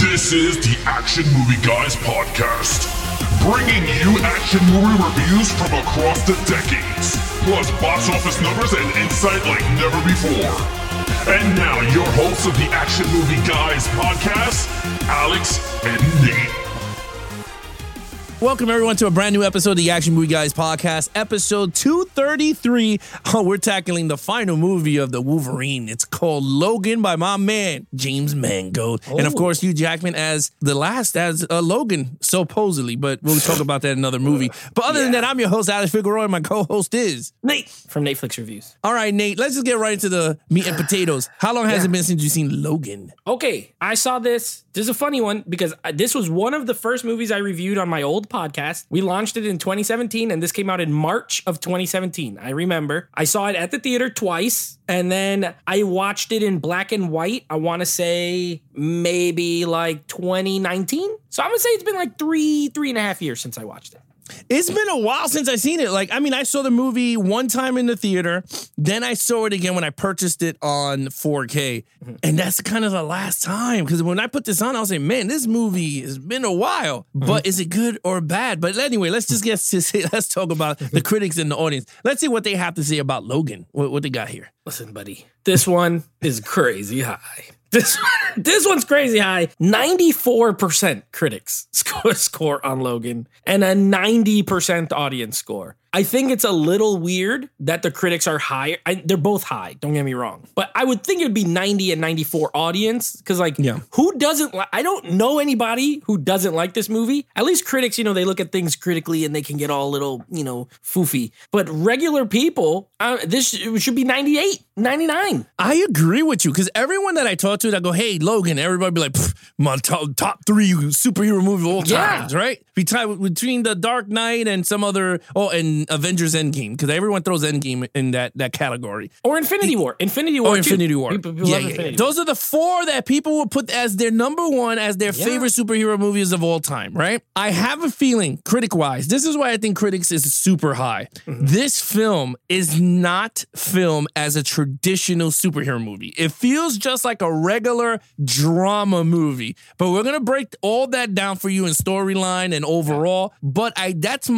This is the Action Movie Guys podcast, bringing you action movie reviews from across the decades, plus box office numbers and insight like never before. And now, your hosts of the Action Movie Guys podcast, Alex and Nate. Welcome, everyone, to a brand new episode of the Action Movie Guys podcast, episode 233. Oh, we're tackling the final movie of the Wolverine. It's called Logan by my man, James Mangold. Oh. And, of course, Hugh Jackman as Logan, supposedly. But we'll talk about that in another movie. But other than that, I'm your host, Alex Figueroa, and my co-host is Nate from Netflix Reviews. All right, Nate, let's just get right into the meat and potatoes. How long has it been since you've seen Logan? Okay, I saw this. This is a funny one because this was one of the first movies I reviewed on my old podcast. We launched it in 2017 and this came out in March of 2017. I remember. I saw it at the theater twice and then I watched it in black and white. I want to say maybe like 2019. So I'm going to say it's been like three and a half years since I watched it. It's been a while since I've seen it. I saw the movie one time in the theater. Then I saw it again when I purchased it on 4K. And that's kind of the last time. Because when I put this on, I was like, man, this movie has been a while. But is it good or bad? But anyway, let's talk about the critics and the audience. Let's see what they have to say about Logan. What they got here. Listen, buddy, this one is crazy high. This one's crazy high. 94% critics score on Logan and a 90% audience score. I think it's a little weird that the critics are higher. They're both high, don't get me wrong. But I would think it would be 90 and 94 audience because who doesn't I don't know anybody who doesn't like this movie. At least critics, they look at things critically and they can get all a little, foofy. But regular people, this should be 98, 99. I agree with you because everyone that I talk to that go, hey, Logan, everybody be like, my top three superhero movie of all times, right? Between The Dark Knight and some other, and Avengers Endgame, because everyone throws Endgame in that category. Or Infinity War. Infinity War. People love Infinity War. Those are the four that people will put as their number one, as their favorite superhero movies of all time, right? I have a feeling, critic-wise, this is why I think critics is super high. This film is not filmed as a traditional superhero movie. It feels just like a regular drama movie. But we're going to break all that down for you in storyline and overall. But that's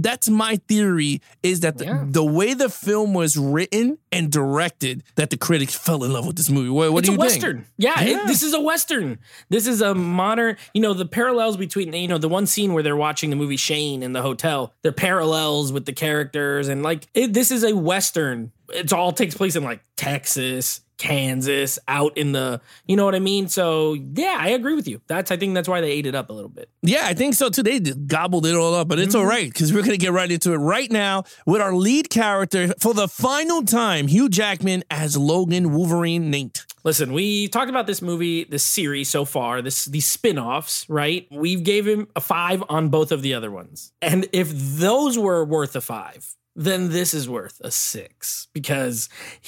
my theory is that the way the film was written and directed, that the critics fell in love with this movie. What do you think? It's a Western. This is a Western. This is a modern, the parallels between, the one scene where they're watching the movie Shane in the hotel, they're parallels with the characters. And this is a Western. It all takes place in Texas, Kansas, out in the, you know what I mean? So yeah, I agree with you. I think that's why they ate it up a little bit. Yeah, I think so too. They gobbled it all up, but it's all right because we're going to get right into it right now with our lead character for the final time, Hugh Jackman as Logan Wolverine Nate. Listen, we talked about this movie, this series so far, these spin-offs, right? We gave him a 5 on both of the other ones. And if those were worth a 5, then this is worth a 6 because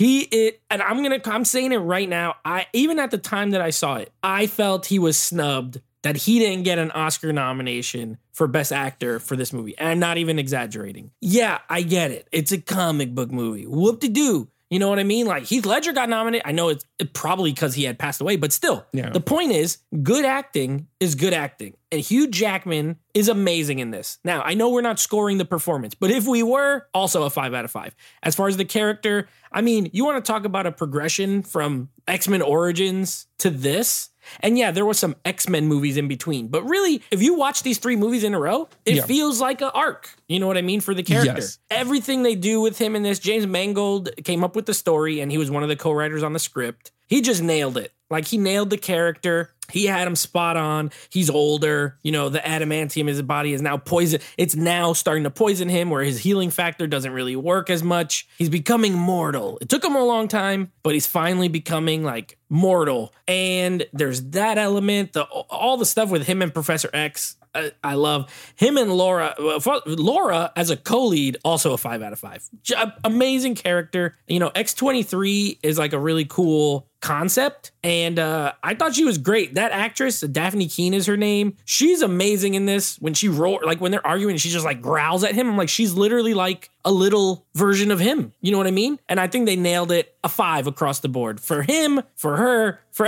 and I'm saying it right now. Even at the time that I saw it, I felt he was snubbed, that he didn't get an Oscar nomination for Best Actor for this movie. And I'm not even exaggerating. Yeah, I get it. It's a comic book movie. Whoop-de-doo. You know what I mean? Heath Ledger got nominated. I know it's probably because he had passed away, but still, The point is, good acting is good acting. And Hugh Jackman is amazing in this. Now, I know we're not scoring the performance, but if we were, also a 5 out of 5. As far as the character, you want to talk about a progression from X-Men Origins to this? And yeah, there were some X-Men movies in between. But really, if you watch these 3 movies in a row, it feels like an arc. You know what I mean? For the character. Yes. Everything they do with him in this, James Mangold came up with the story and he was one of the co-writers on the script. He just nailed it. He nailed the character. He had him spot on. He's older. The adamantium in his body is now poison. It's now starting to poison him where his healing factor doesn't really work as much. He's becoming mortal. It took him a long time, but he's finally becoming mortal. And there's that element, all the stuff with him and Professor X. I love him and Laura. Laura as a co-lead, also a 5 out of 5. Amazing character. X-23 is a really cool concept. And I thought she was great. That actress, Daphne Keane is her name. She's amazing in this. When she like when they're arguing, she just like growls at him. I'm like, she's literally like a little version of him. You know what I mean? And I think they nailed it. A 5 across the board for him, for her, for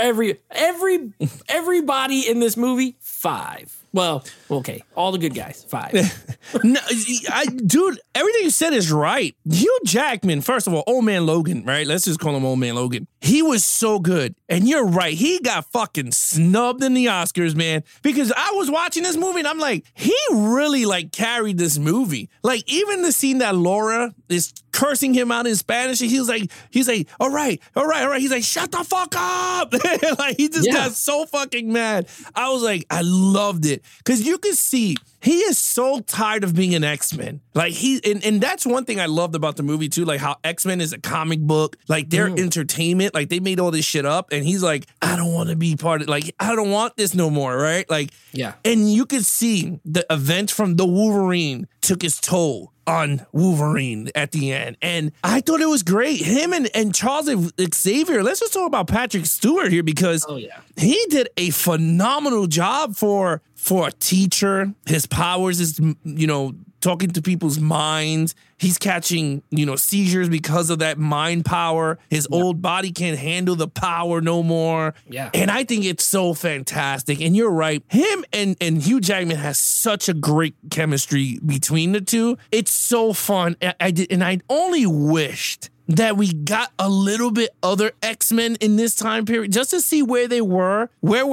everybody in this movie. 5. Well, okay. All the good guys. 5. No, dude, everything you said is right. Hugh Jackman, first of all, Old Man Logan, right? Let's just call him Old Man Logan. He was so good. And you're right. He got fucking snubbed in the Oscars, man. Because I was watching this movie and I'm like, he really like carried this movie. Like even the scene that Laura is cursing him out in Spanish, and he's like, all right. He's like, shut the fuck up. Like he just got so fucking mad. I was like, I loved it. Because you could see he is so tired of being an X-Men. Like and that's one thing I loved about the movie too, like how X-Men is a comic book, like their entertainment, like they made all this shit up, and he's like, I don't want to be part of, like, I don't want this no more, right? Like, yeah. And you could see the events from the Wolverine took its toll on Wolverine at the end. And I thought it was great. Him and Charles Xavier, let's just talk about Patrick Stewart here, because he did a phenomenal job for a teacher. His powers is, talking to people's minds. He's catching, seizures because of that mind power. His old body can't handle the power no more. Yeah. And I think it's so fantastic. And you're right. Him and Hugh Jackman has such a great chemistry between the two. It's so fun. I only wished that we got a little bit other X-Men in this time period just to see where they were.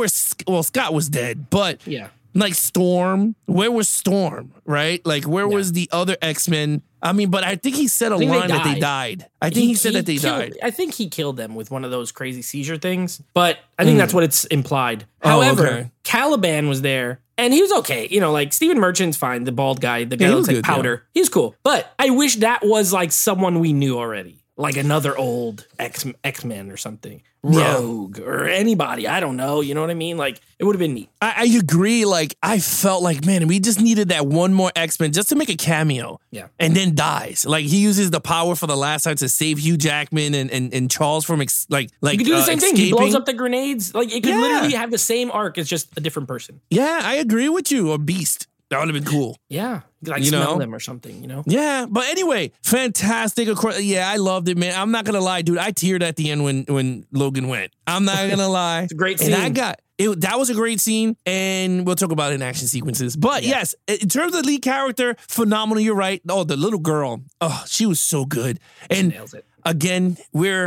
Scott was dead, but like Storm, where was Storm, right? Like where was the other X-Men? I mean, but I think he said a line that they died. I think he said that they died. I think he killed them with one of those crazy seizure things, but I think that's what it's implied. However, Caliban was there. And he was okay. Like Stephen Merchant's fine. The bald guy, the guy that looks like Powder. He's cool. But I wish that was like someone we knew already. Like another old X-Men or something. Rogue or anybody. I don't know. You know what I mean? Like, it would have been neat. I agree. Like, I felt like, man, we just needed that one more X-Men just to make a cameo. Yeah. And then dies. Like, he uses the power for the last time to save Hugh Jackman and Charles from, like you could do the same escaping. thing. He blows up the grenades. Like, it could literally have the same arc. It's just a different person. Yeah, I agree with you. Or Beast. That would have been cool. Yeah. Like smell them or something, Yeah. But anyway, fantastic. Of course, yeah, I loved it, man. I'm not going to lie, dude. I teared at the end when Logan went. I'm not going to lie. It's a great scene. And that was a great scene, and we'll talk about it in action sequences. But yes, in terms of lead character, phenomenal. You're right. Oh, the little girl. Oh, she was so good. And she nails it. Again,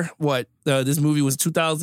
this movie was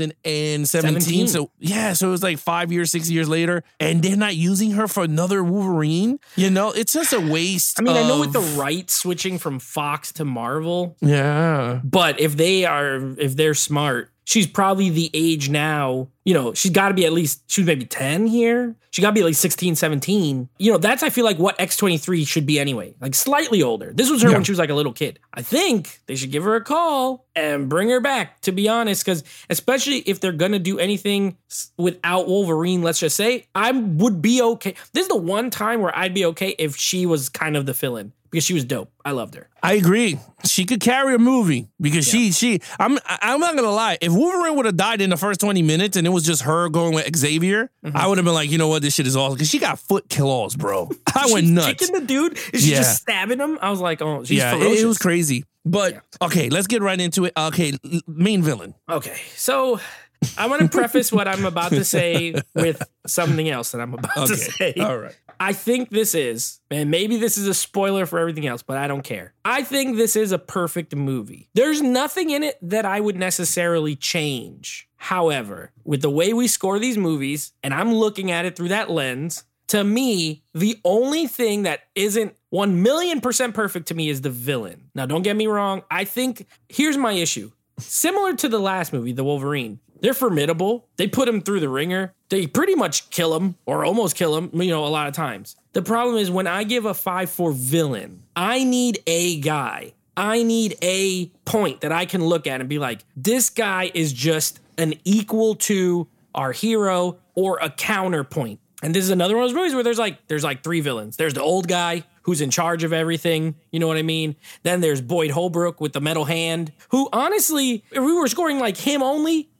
2017. So it was like 5 years, 6 years later, and they're not using her for another Wolverine. It's just a waste. I mean, I know with the rights switching from Fox to Marvel. Yeah. But if they're smart, she's probably the age now, she's got to be she was maybe 10 here. She got to be at least 16, 17. That's, I feel like, what X-23 should be anyway. Like, slightly older. This was her when she was like a little kid. I think they should give her a call and bring her back, to be honest, because especially if they're going to do anything without Wolverine, let's just say, I would be okay. This is the one time where I'd be okay if she was kind of the fill-in. Because she was dope. I loved her. I agree. She could carry a movie because I'm not gonna lie. If Wolverine would have died in the first 20 minutes and it was just her going with Xavier, I would have been like, you know what, this shit is awesome. Because she got foot claws, bro. I went nuts. Kicking the dude, is she just stabbing him? I was like, oh, she's ferocious. It was crazy. But okay, let's get right into it. Okay, main villain. Okay, so I want to preface what I'm about to say with something else that I'm about to say. All right. I think this is, and maybe this is a spoiler for everything else, but I don't care. I think this is a perfect movie. There's nothing in it that I would necessarily change. However, with the way we score these movies, and I'm looking at it through that lens, to me, the only thing that isn't 1,000,000% perfect to me is the villain. Now, don't get me wrong. I think, here's my issue. Similar to the last movie, The Wolverine, they're formidable. They put him through the ringer. They pretty much kill him or almost kill him, a lot of times. The problem is when I give a 5 for villain, I need a guy. I need a point that I can look at and be like, this guy is just an equal to our hero or a counterpoint. And this is another one of those movies where there's like 3 villains. There's the old guy who's in charge of everything. You know what I mean? Then there's Boyd Holbrook with the metal hand, who honestly, if we were scoring like him only,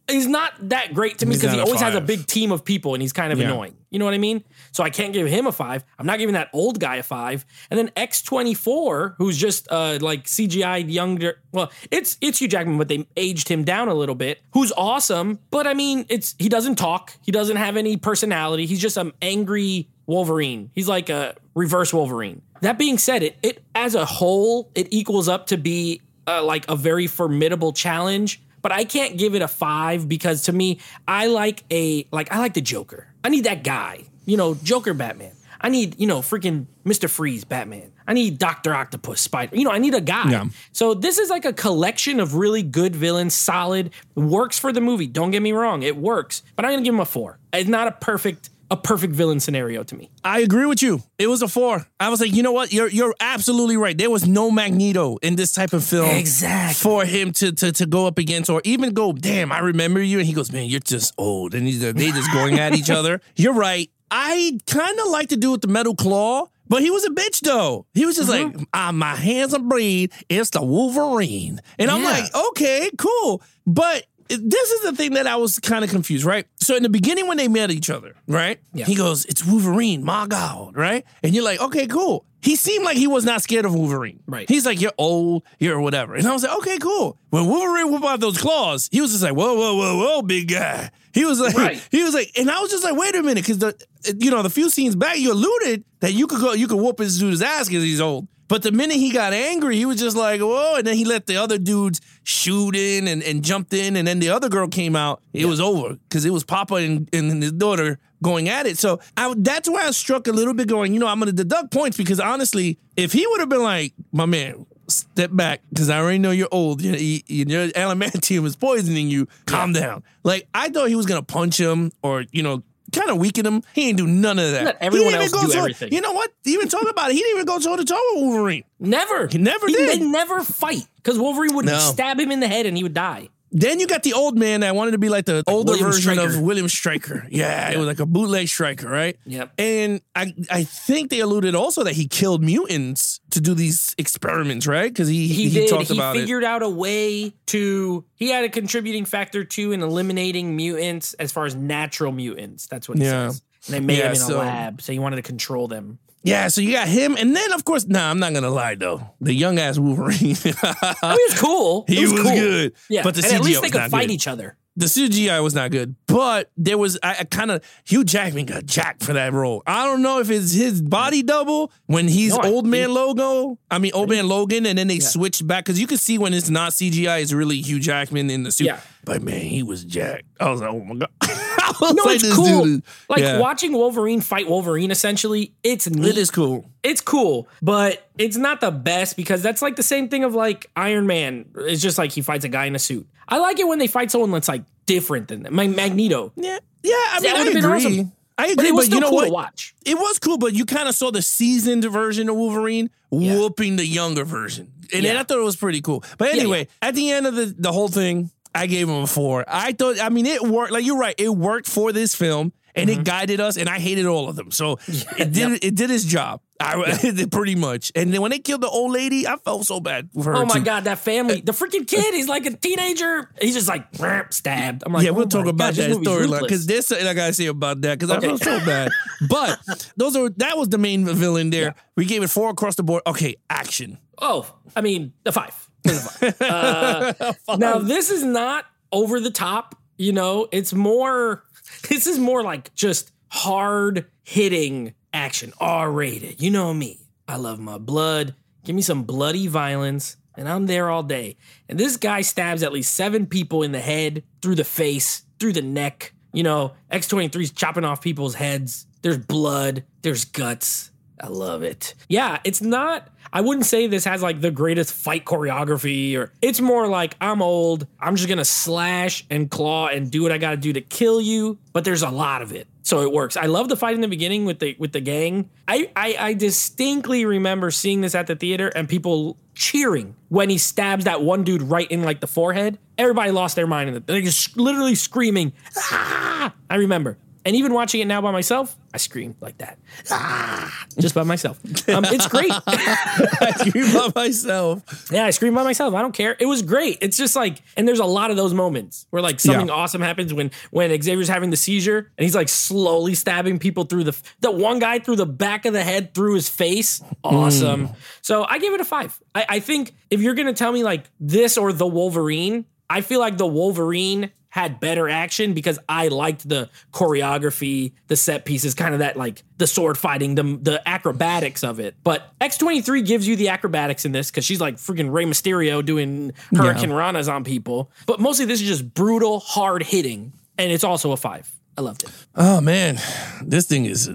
is not that great to me because he always has a big team of people and he's kind of annoying. You know what I mean? So I can't give him a 5. I'm not giving that old guy a 5. And then X-24, who's just like CGI younger. Well, it's Hugh Jackman, but they aged him down a little bit. Who's awesome, but I mean, he doesn't talk. He doesn't have any personality. He's just an angry Wolverine. He's like a reverse Wolverine. That being said, it as a whole, it equals up to be like a very formidable challenge. But I can't give it a 5 because to me, I like the Joker. I need that guy, Joker Batman. I need, freaking Mr. Freeze Batman. I need Dr. Octopus Spider. I need a guy. Yeah. So this is like a collection of really good villains, solid, works for the movie. Don't get me wrong, it works. But I'm going to give him a 4. It's not a perfect villain scenario to me. I agree with you. It was a 4. I was like, you know what? You're absolutely right. There was no Magneto in this type of film for him to go up against or even go, damn, I remember you. And he goes, man, you're just old. And they just going at each other. You're right. I kind of like to do with the Metal Claw, but he was a bitch though. He was just like, my hands are bleed. It's the Wolverine. And I'm like, okay, cool. But this is the thing that I was kind of confused, right? So in the beginning when they met each other, right? Yeah. He goes, it's Wolverine, my God, right? And you're like, okay, cool. He seemed like he was not scared of Wolverine. Right. He's like, you're old, you're whatever. And I was like, okay, cool. When Wolverine whipped out those claws, he was just like, whoa, big guy. He was like, and I was just like, wait a minute, because the few scenes back, you alluded that you could whoop this dude's ass because he's old. But the minute he got angry, he was just like, whoa. And then he let the other dudes shoot in and jumped in. And then the other girl came out. It was over because it was Papa and his daughter going at it. So that's where I struck a little bit going, I'm going to deduct points because honestly, if he would have been like, my man, step back because I already know you're old. Your adamantium is poisoning you. Calm down. Like, I thought he was going to punch him or, kind of weaken him. He didn't do none of that. Let everyone else do everything. You know what? Even talk about it. He didn't even go toe to toe with Wolverine. Never. He never did. They never fight because Wolverine would stab him in the head and he would die. Then you got the old man that wanted to be like the older version of William Stryker. Yeah, it was like a bootleg Stryker, right? Yep. And I think they alluded also that he killed mutants to do these experiments, right? Because he talked about it. He figured out a way to... He had a contributing factor, too, in eliminating mutants as far as natural mutants. That's what he says. And they made him in a lab, so he wanted to control them. Yeah, so you got him, and then, of course, I'm not going to lie, though. The young-ass Wolverine. He was cool. He was cool. Good. Yeah, but the CGI at least they could fight each other. The CGI was not good, but there was, Hugh Jackman got jacked for that role. I don't know if it's his body double when he's Old Man Logan, and then they switched back, because you can see when it's not CGI, it's really Hugh Jackman in the suit. Yeah. But man, he was jacked. I was like, oh my God. It's cool. Watching Wolverine fight Wolverine, essentially, it's neat. It is cool. It's cool, but it's not the best because that's like the same thing of like Iron Man. It's just like he fights a guy in a suit. I like it when they fight someone that's like different than them. Magneto. Yeah. I mean, I agree. Awesome. I agree, but you know cool what? To watch. It was cool, but you kind of saw the seasoned version of Wolverine whooping the younger version. And then I thought it was pretty cool. But anyway, at the end of the whole thing, I gave him a 4. It worked. Like, you're right. It worked for this film, and it guided us, and I hated all of them. So it did its job. Pretty much. And then when they killed the old lady, I felt so bad for her. Oh my God, that family. The freaking kid, he's like a teenager. He's just like stabbed. I'm like, we'll talk about that storyline because there's something I gotta say about that because I felt so bad. But that was the main villain there. Yeah. We gave it 4 across the board. Okay, action. Oh, I mean, a 5. Now, this is not over the top. It's more. This is more like just hard hitting action, R-rated. You know me. I love my blood. Give me some bloody violence, and I'm there all day. And this guy stabs at least 7 people in the head, through the face, through the neck. X-23's chopping off people's heads. There's blood. There's guts. I love it. Yeah, it's not... I wouldn't say this has like the greatest fight choreography it's more like I'm old. I'm just going to slash and claw and do what I got to do to kill you. But there's a lot of it. So it works. I love the fight in the beginning with the gang. I distinctly remember seeing this at the theater and people cheering when he stabs that one dude right in like the forehead. Everybody lost their mind. They're just literally screaming. Ah! I remember. And even watching it now by myself, I scream like that. Just by myself. It's great. I scream by myself. Yeah, I scream by myself. I don't care. It was great. It's just like, and there's a lot of those moments where like something awesome happens when Xavier's having the seizure and he's like slowly stabbing people through the one guy through the back of the head through his face. Awesome. So I give it a 5. I think if you're going to tell me like this or the Wolverine, I feel like the Wolverine had better action because I liked the choreography, the set pieces, kind of that like the sword fighting, the acrobatics of it. But X-23 gives you the acrobatics in this because she's like freaking Rey Mysterio doing Hurricane Ranas on people. But mostly this is just brutal, hard hitting. And it's also a 5. I loved it. Oh man, this is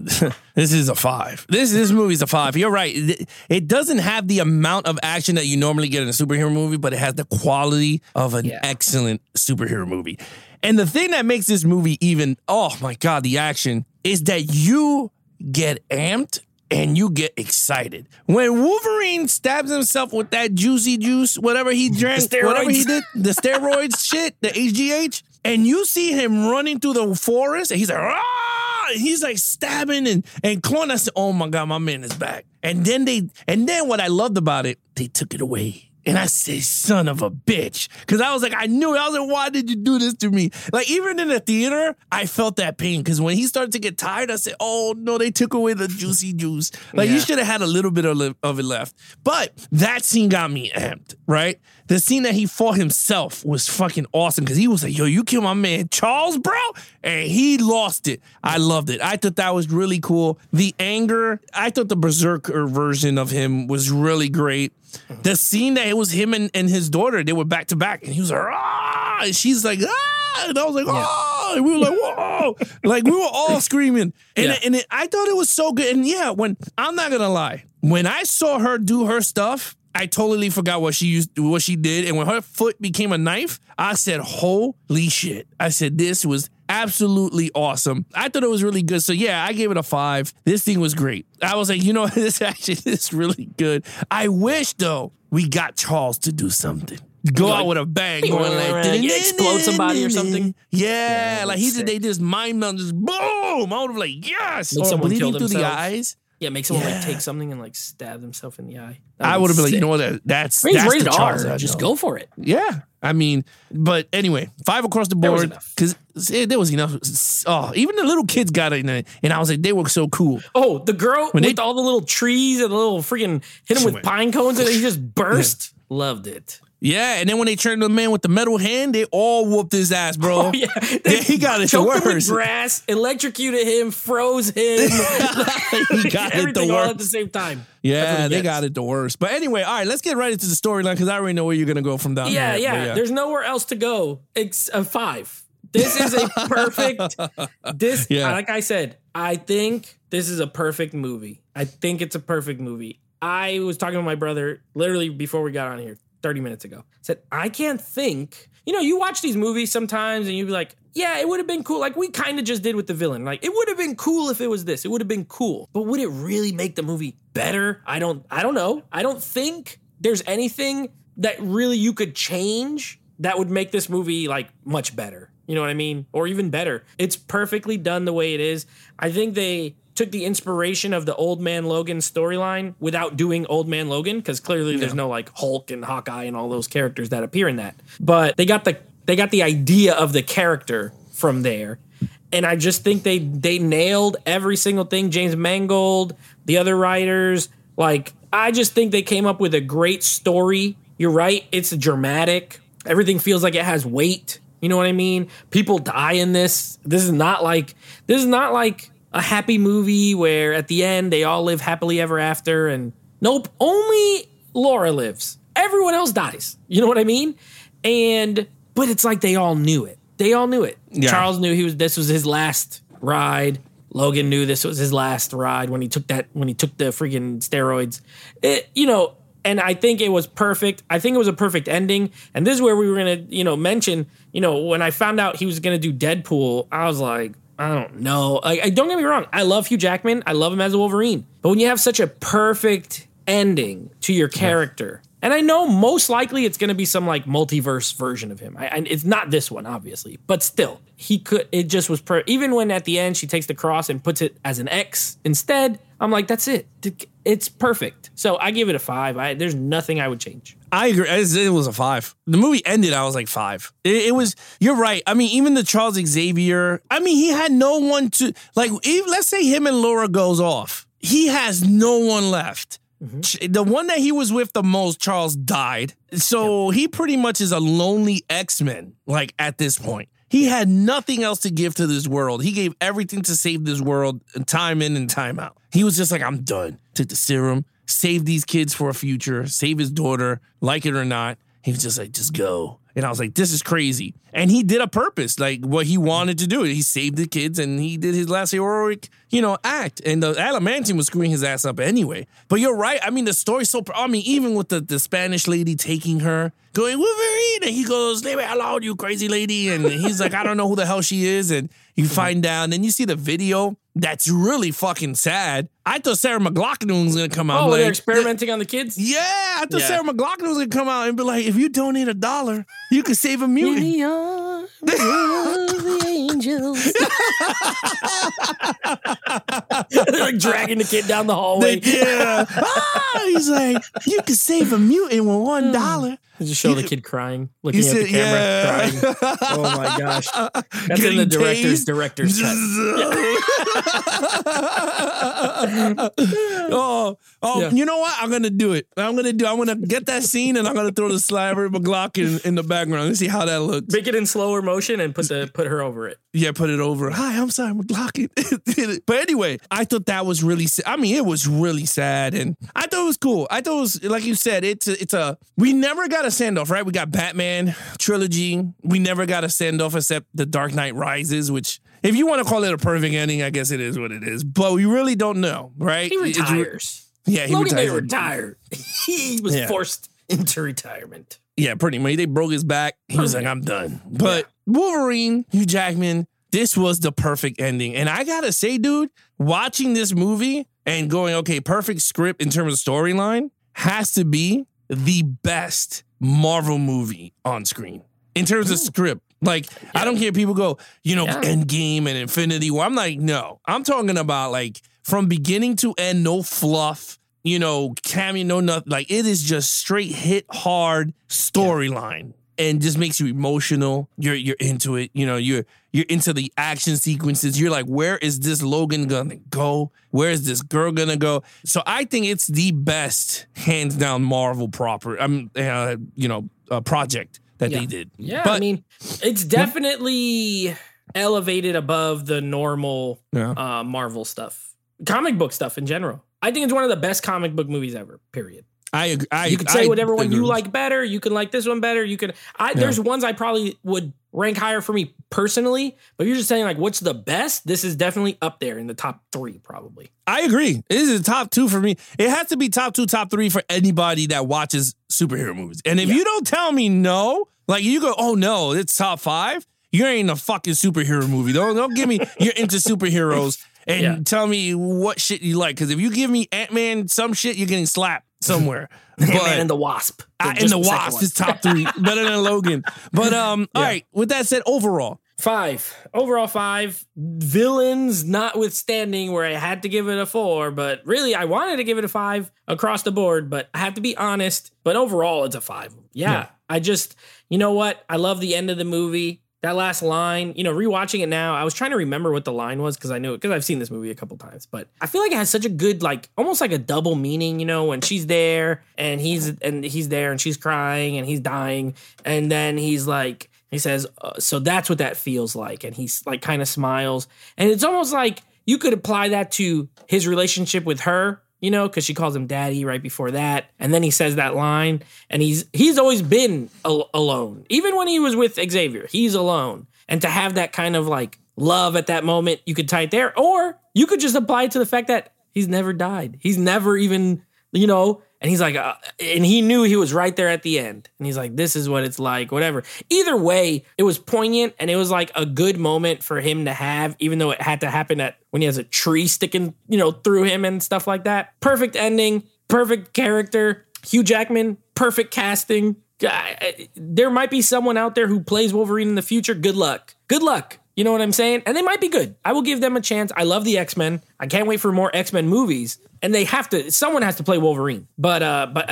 a 5. This movie's a 5. You're right. It doesn't have the amount of action that you normally get in a superhero movie, but it has the quality of an excellent superhero movie. And the thing that makes this movie even, oh my God, the action is that you get amped and you get excited. When Wolverine stabs himself with that juicy juice, whatever he drank, whatever he did, the steroids shit, the HGH, and you see him running through the forest, and he's like, ah! And he's like stabbing and clawing. I said, oh my God, my man is back. And then what I loved about it, they took it away. And I said, son of a bitch. Because I was like, I knew it. I was like, why did you do this to me? Like, even in the theater, I felt that pain. Because when he started to get tired, I said, oh, no, they took away the juicy juice. Like, you should have had a little bit of it left. But that scene got me amped, right? The scene that he fought himself was fucking awesome. Because he was like, yo, you killed my man Charles, bro? And he lost it. I loved it. I thought that was really cool. The anger, I thought the Berserker version of him was really great. The scene that it was him and his daughter, they were back to back, and he was like, ah, and she's like, ah, and I was like, oh, and we were like, whoa, like we were all screaming, and I thought it was so good. And when I'm not gonna lie, when I saw her do her stuff, I totally forgot what she did, and when her foot became a knife, I said, holy shit! I said, this was absolutely awesome. I thought it was really good. So yeah, I gave it a 5. This thing was great. I was like, this is really good. I wish though we got Charles to do something. Go out with a bang, going like explode somebody or something. Yeah, like they just mind melt, just boom. I would have like yes, or someone bleeding through the eyes. Yeah, make someone like take something and like stab themselves in the eye. I would have been like, you know what? That's rated the Charles. R. Just go for it. Yeah, I mean, but anyway, 5 across the board because there was enough. Oh, even the little kids got it, and I was like, they were so cool. Oh, the girl with all the little trees and the little freaking hit him with pine cones and he just burst. Yeah. Loved it. Yeah, and then when they turned the man with the metal hand, they all whooped his ass, bro. Oh, yeah. He got it the worst. Him with grass, electrocuted him, froze him. He got it the worst. All at the same time. Yeah, they got it the worst. But anyway, all right, let's get right into the storyline because I already know where you're going to go from down here. Yeah. There's nowhere else to go. It's a 5. This is a perfect, like I said, I think this is a perfect movie. I think it's a perfect movie. I was talking to my brother literally before we got on here. 30 minutes ago. Said, I can't think. You watch these movies sometimes and you'd be like, yeah, it would have been cool. Like we kind of just did with the villain. Like it would have been cool if it was this. It would have been cool. But would it really make the movie better? I don't know. I don't think there's anything that really you could change that would make this movie like much better. You know what I mean? Or even better. It's perfectly done the way it is. I think they took the inspiration of the Old Man Logan storyline without doing Old Man Logan, because clearly there's no like Hulk and Hawkeye and all those characters that appear in that. But they got the idea of the character from there. And I just think they nailed every single thing. James Mangold, the other writers, like I just think they came up with a great story. You're right, it's dramatic. Everything feels like it has weight. You know what I mean? People die in this. This is not like a happy movie where at the end they all live happily ever after, and nope, only Laura lives. Everyone else dies. You know what I mean? But it's like they all knew it. Yeah. Charles knew this was his last ride. Logan knew this was his last ride when he took the freaking steroids. And I think it was perfect. I think it was a perfect ending. And this is where we were going to, mention, when I found out he was going to do Deadpool, I was like, I don't know. Don't get me wrong. I love Hugh Jackman. I love him as a Wolverine. But when you have such a perfect ending to your character, And I know most likely it's going to be some like multiverse version of him. It's not this one, obviously, but still, it just was, even when at the end she takes the cross and puts it as an X instead, I'm like, that's it. It's perfect. So I give it a 5. There's nothing I would change. I agree. It was a 5. The movie ended, I was like 5. It was, you're right. I mean, even the Charles Xavier, I mean, he had no one to, like, let's say him and Laura goes off. He has no one left. Mm-hmm. The one that he was with the most, Charles, died. So he pretty much is a lonely X-Men, like, at this point. He had nothing else to give to this world. He gave everything to save this world, time in and time out. He was just like, I'm done. Took the serum, saved these kids for a future, save his daughter, like it or not. He was just like, just go. And I was like, this is crazy. And he did a purpose, like what he wanted to do. He saved the kids and he did his last heroic, act. And the Adamantium was screwing his ass up anyway. But you're right. I mean, the story's so, even with the Spanish lady taking her, going, Wolverine. And he goes, leave it alone, you crazy lady. And he's like, I don't know who the hell she is. And you find out, and then you see the video. That's really fucking sad. I thought Sarah McLachlan was going to come out. Oh, they're experimenting on the kids? Yeah, I thought Sarah McLachlan was going to come out and be like, if you donate $1, you can save a mutant. In the arms of the angels. They're like dragging the kid down the hallway. He's like, you can save a mutant with $1. Just show the kid crying, looking at the camera, crying. Oh my gosh. That's in the director's cut. You know what? I'm going to do it. I'm going to get that scene and I'm going to throw the Sarah McLachlan in the background and see how that looks. Make it in slower motion and put her over it. Yeah, put it over. Hi, I'm Sarah McLachlan. But anyway, I thought that was really sad. I mean, it was really sad and I thought it was cool. I thought it was, like you said, we never got a send-off, right? We got Batman trilogy. We never got a send-off except The Dark Knight Rises, which, if you want to call it a perfect ending, I guess it is what it is. But we really don't know, right? He retires. He retired. He was forced into retirement. Yeah, pretty much. They broke his back. He was like, I'm done. But Wolverine, Hugh Jackman, this was the perfect ending. And I gotta say, dude, watching this movie and going, okay, perfect script in terms of storyline has to be the best Marvel movie on screen in terms of script. Like, I don't hear people go, Endgame and Infinity War. I'm like, no. I'm talking about, like, from beginning to end, no fluff, cameo, no nothing. Like, it is just straight hit hard storyline and just makes you emotional. You're into it. You're into the action sequences. You're like, where is this Logan gonna go? Where is this girl gonna go? So I think it's the best, hands down, Marvel project that they did. Yeah, but, I mean, it's definitely elevated above the normal Marvel stuff, comic book stuff in general. I think it's one of the best comic book movies ever, period. I agree. You can say whatever one you like better. You can like this one better. There's ones I probably would rank higher for me personally, but if you're just saying like what's the best, this is definitely up there in the top 3 probably. I agree. This is the top 2 for me. It has to be top 2, top 3 for anybody that watches superhero movies. And if you don't tell me no, like you go, oh no, it's top 5, you ain't a fucking superhero movie. Don't give me you're into superheroes and tell me what shit you like. Because if you give me Ant-Man some shit, you're getting slapped somewhere. Ant-Man and the Wasp. And the Wasp is top 3, better than Logan. But all right, with that said, overall 5. Overall 5. Villains notwithstanding, where I had to give it a 4, but really I wanted to give it a 5 across the board, but I have to be honest. But overall, it's a 5. Yeah. I just, you know what? I love the end of the movie. That last line, rewatching it now, I was trying to remember what the line was because I knew it because I've seen this movie a couple times. But I feel like it has such a good, like, almost like a double meaning, when she's there and he's there and she's crying and he's dying. And then he says, so that's what that feels like. And he's like kind of smiles. And it's almost like you could apply that to his relationship with her. Because she calls him daddy right before that. And then he says that line. And he's always been alone. Even when he was with Xavier, he's alone. And to have that kind of like love at that moment, you could tie it there. Or you could just apply it to the fact that he's never died. He's never even, and he's like, and he knew he was right there at the end. And he's like, this is what it's like, whatever. Either way, it was poignant and it was like a good moment for him to have, even though it had to happen when he has a tree sticking, through him and stuff like that. Perfect ending, perfect character. Hugh Jackman, perfect casting. There might be someone out there who plays Wolverine in the future. Good luck. Good luck. You know what I'm saying? And they might be good. I will give them a chance. I love the X-Men. I can't wait for more X-Men movies. And someone has to play Wolverine. But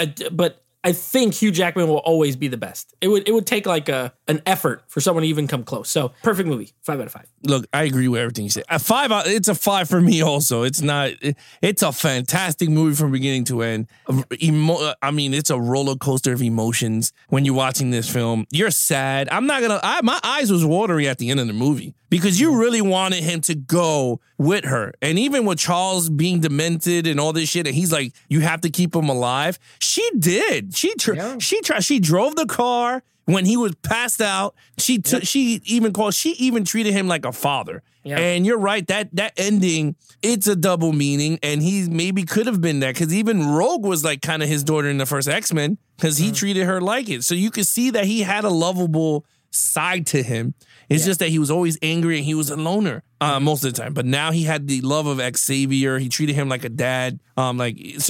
I think Hugh Jackman will always be the best. It would take like an effort for someone to even come close. So perfect movie, 5 out of 5. Look, I agree with everything you say. It's a 5 for me also. It's a fantastic movie from beginning to end. It's a roller coaster of emotions when you're watching this film. You're sad. My eyes was watery at the end of the movie because you really wanted him to go with her. And even with Charles being demented and all this shit, and he's like, you have to keep him alive. She did. She drove the car when he was passed out. She even treated him like a father. Yeah. And you're right, that ending, it's a double meaning, and he maybe could have been that because even Rogue was like kind of his daughter in the first X-Men because he treated her like it. So you could see that he had a lovable side to him. It's just that he was always angry and he was a loner most of the time. But now he had the love of Xavier. He treated him like a dad. It's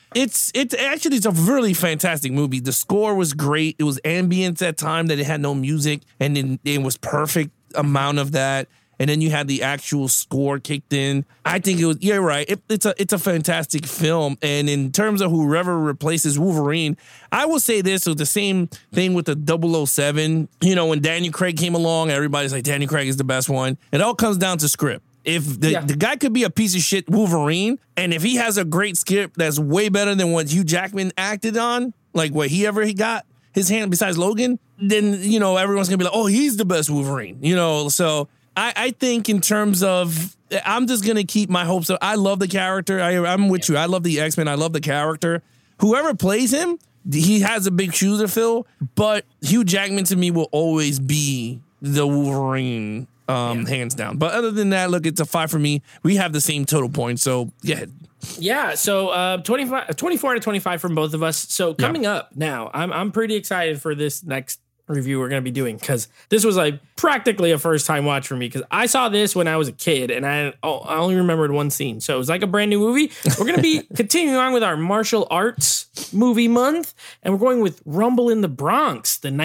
a really fantastic movie. The score was great. It was ambient at time that it had no music, and then it was perfect amount of that. And then you had the actual score kicked in. I think it was, you're right. It's a fantastic film. And in terms of whoever replaces Wolverine, I will say this was the same thing with the 007. You know, when Daniel Craig came along, everybody's like, Daniel Craig is the best one. It all comes down to script. If the guy could be a piece of shit Wolverine, and if he has a great script that's way better than what Hugh Jackman acted on, like what he got his hand besides Logan, then, you know, everyone's going to be like, oh, he's the best Wolverine, you know, so... I think in terms of, I'm just going to keep my hopes up. I love the character. I'm with you. I love the X-Men. I love the character. Whoever plays him, he has a big shoes to fill, but Hugh Jackman to me will always be the Wolverine, hands down. But other than that, look, it's a 5 for me. We have the same total points, so yeah. Yeah, so 24 out of 25 from both of us. So coming up now, I'm pretty excited for this next review we're going to be doing because this was like practically a first time watch for me because I saw this when I was a kid and I only remembered one scene. So it was like a brand new movie. We're going to be continuing on with our martial arts movie month, and we're going with Rumble in the Bronx, the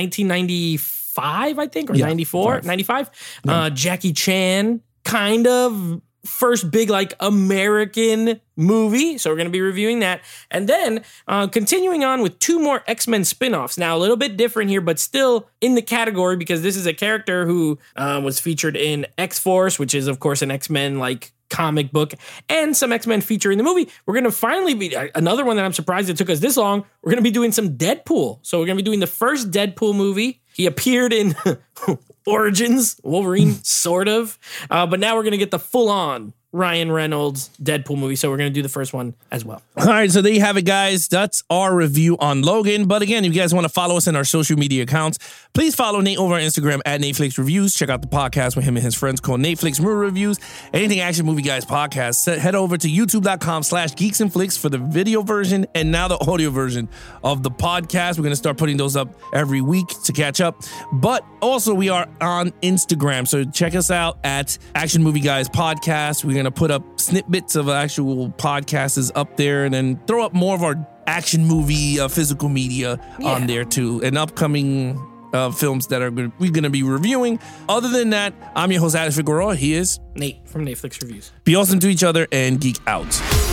1995, I think, or 94, 95. Jackie Chan, kind of first big like American movie. So we're going to be reviewing that. And then continuing on with 2 more X-Men spinoffs. Now a little bit different here, but still in the category because this is a character who was featured in X-Force, which is of course an X-Men like comic book, and some X-Men feature in the movie. We're going to finally be another one that I'm surprised it took us this long. We're going to be doing some Deadpool. So we're going to be doing the first Deadpool movie. He appeared in Origins, Wolverine, sort of. But now we're going to get the full-on Ryan Reynolds Deadpool movie. So we're going to do the first one as well. All right, so there you have it, guys. That's our review on Logan. But again, if you guys want to follow us in our social media accounts, please follow Nate over on Instagram at Netflix Reviews. Check out the podcast with him and his friends called Netflix Movie Reviews. Anything Action Movie Guys podcast. Head over to youtube.com/Geeks and Flicks for the video version and now the audio version of the podcast. We're going to start putting those up every week to catch up. But also we are on Instagram. So check us out at Action Movie Guys podcast. We're going to put up snippets of actual podcasts up there and then throw up more of our action movie physical media on there too, and upcoming films that we're going to be reviewing. Other than that, I'm your host, Alex Figueroa. He is Nate from Netflix Reviews. Be awesome to each other and geek out.